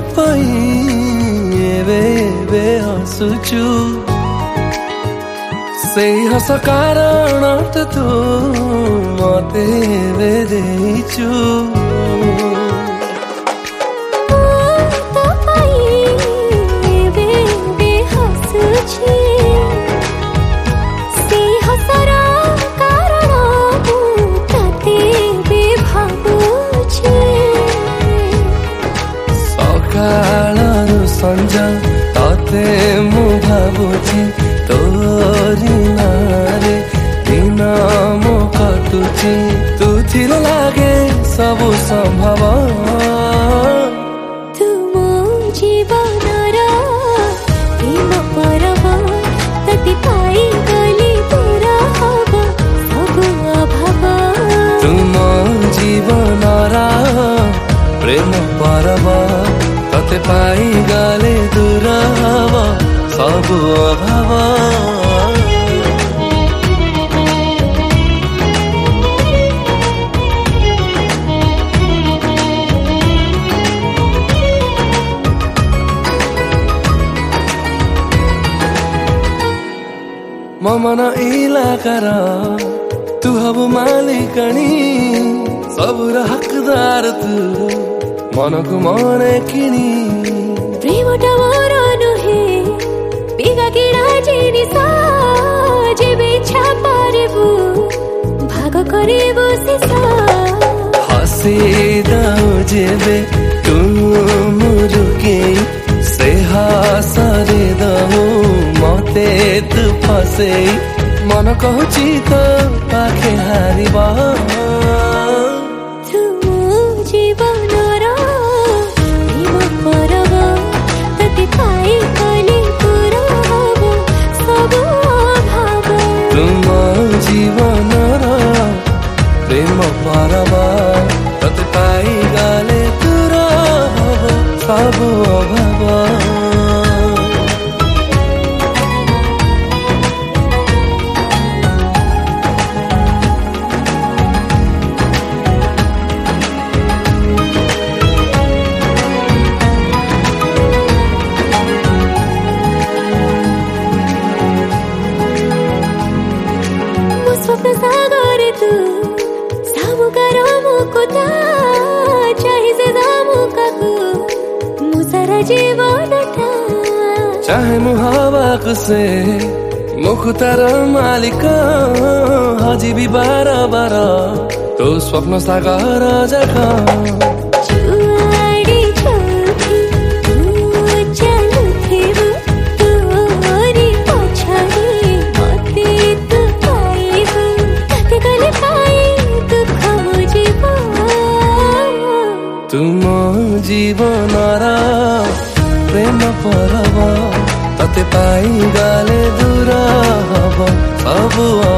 पाई एबे एबे हसुचु से हस कारण तू मते एबे देइचु संजा ताते मु भाबुची तोरी नारे दिन मो कटुची तू थिर लागे सब संभव तू मो जीवनर प्रेम परब तति पाई गली पूरा हब सब अभाव तू मो जीवनर प्रेम परब तते पाई गले दूर हब सब अभाव मन इलाकार तू हब मालिकनी सब हकदार तू मन को मन किनी प्रेमटा मोर नुहे बिगा किड़ा जिनिस जेबे इच्छा पारेबु भाग करेबु शेष हसी दाउ जेबे तू मुरुके से हासरे दहु मते तू फसे मन कहूची तो पाखे हारिबा जीवनर प्रेम परब तते पाई गले दूर हब सब अभाव स्वप्न सागर तू सामुकार मुकुता चाहे से सामुकाकु मुसारा जीवनटा चाहे मुहावाक से मुखतार मालिक हजी भी बार बार तो स्वप्न सागर जखा तुम जीवनर प्रेम परब तते पाई गले दूर हब सब